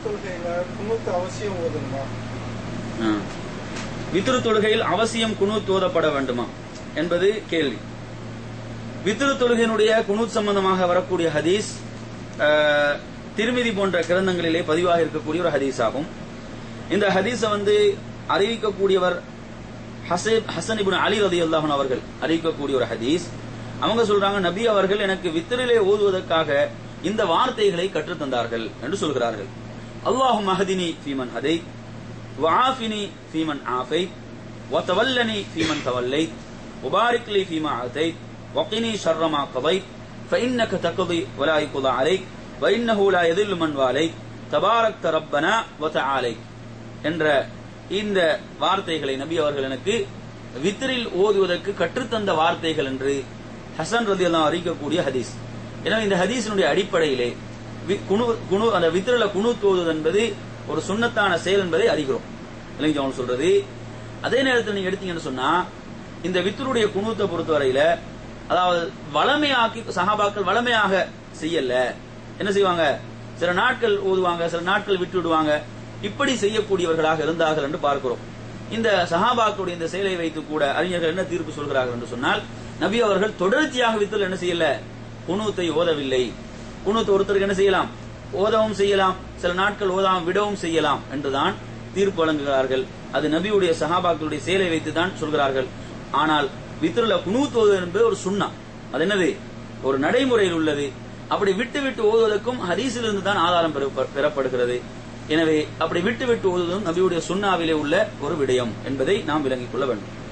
அவசியம் ஓதணுமா? வித்ரு தொழுகையில் அவசியம் குனூத் ஓதப்பட வேண்டுமா என்பது கேள்வி. வித்ரு தொழுகையினுடைய குனூத் சம்பந்தமாக வரக்கூடிய ஹதீஸ் திர்மிதி போன்ற கிரந்தங்களிலே பதிவாக இருக்கக்கூடிய ஒரு ஹதீஸ் ஆகும். இந்த ஹதீஸை அறிவிக்கக்கூடியவர் ஹசன் இப்னு அலி ரலியல்லாஹு அன்ஹு அவர்கள் அறிவிக்கக்கூடிய ஒரு ஹதீஸ். அவங்க சொல்றாங்க, நபி அவர்கள் எனக்கு வித்ரிலே ஓதுவதற்காக இந்த வார்த்தைகளை கற்றுத் தந்தார்கள் என்று சொல்கிறார்கள். அல்லாஹும்ம ஹதினி ஃபீமன் ஹதைத் வஆஃபினி ஃபீமன் ஆஃபைத் வதவல்லனி ஃபீமன் தவல்லைத் வபாரிக் லி ஃபீமா ஆதைத் வகினி ஷர்ர மா கதைத் ஃபஇன்னக தக்தி வலா யுக்தா அலைக் வஇன்னஹு லா யதில்லு மன் வாலைத் தபாரக்த ரப்பனா வதஆலைக் என்ற இந்த வார்த்தைகளை நபி அவர்கள் எனக்கு வித்ரில் ஓதுவதற்கு கற்றுத்தந்த வார்த்தைகள் என்று ஹசன் ரலியல்லாஹு அறிவிக்கக்கூடிய ஹதீஸ். எனவே இந்த ஹதீஸினுடைய அடிப்படையிலே அந்த வித்ரில குனூத் ஓதுவது என்பது ஒரு சுன்னத்தான செயல் என்பதை அறிகிறோம் இல்லைங்க அவங்க சொல்றது. அதே நேரத்தில் நீங்க எடுத்தீங்கன்னு சொன்னா இந்த வித்ருடைய குனூத்தை பொறுத்தவரையில அதாவது வளமையாக்கி சஹாபாக்கள் வளமையாக செய்யல. என்ன செய்வாங்க, சில நாட்கள் ஓதுவாங்க, சில நாட்கள் விட்டு விடுவாங்க. இப்படி செய்யக்கூடியவர்களாக இருந்தார்கள் என்று பார்க்கிறோம். இந்த சஹாபாக்களுடைய இந்த செயலை வைத்து கூட அறிஞர்கள் என்ன தீர்ப்பு சொல்கிறார்கள் என்று சொன்னால், நபி அவர்கள் தொடர்ச்சியாக வித்ரில் என்ன செய்யல, குனூத்தை ஓதவில்லை. குனூத் ஒருத்தருக்கு என்ன செய்யலாம், ஓதவும் செய்யலாம், சில நாட்கள் ஓதாமல் விடவும் செய்யலாம் என்றுதான் தீர்ப்பு வழங்குகிறார்கள். அது நபியுடைய சஹாபாக்களுடைய செயலை வைத்துதான் சொல்கிறார்கள். ஆனால் வித்ருல குனூத் ஓதுவது என்பது ஒரு சுன்னா, அது என்னது, ஒரு நடைமுறையில் உள்ளது. அப்படி விட்டு விட்டு ஓதுவதற்கும் ஹதீஸிலிருந்து தான் ஆதாரம் பெறப்படுகிறது. எனவே அப்படி விட்டு விட்டு ஓதுவதும் நபியுடைய சுன்னாவிலே உள்ள ஒரு விடயம் என்பதை நாம் விளங்கிக் கொள்ள வேண்டும்.